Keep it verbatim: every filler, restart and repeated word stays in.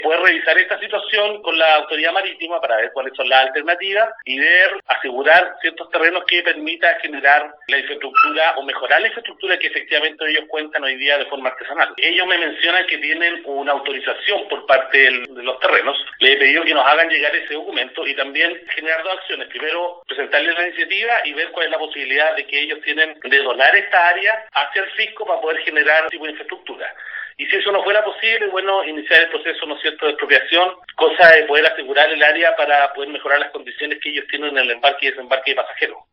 poder revisar esta situación con la autoridad marítima para ver cuáles son las alternativas y ver, asegurar ciertos terrenos que permita generar la infraestructura o mejorar la infraestructura que efectivamente ellos cuentan hoy día de forma artesanal. Ellos me mencionan que tienen una autorización por parte del, de los terrenos. Les he pedido que nos hagan llegar ese documento y también generar dos acciones. Primero, presentarles la iniciativa y ver cuál es la posibilidad de que ellos tienen de donar esta área hacia el fisco para poder generar tipo de infraestructura. Y si eso no fuera posible, bueno, iniciar el proceso, ¿no es cierto?, de expropiación, cosa de poder asegurar el área para poder mejorar las condiciones que ellos tienen en el embarque y desembarque de pasajeros.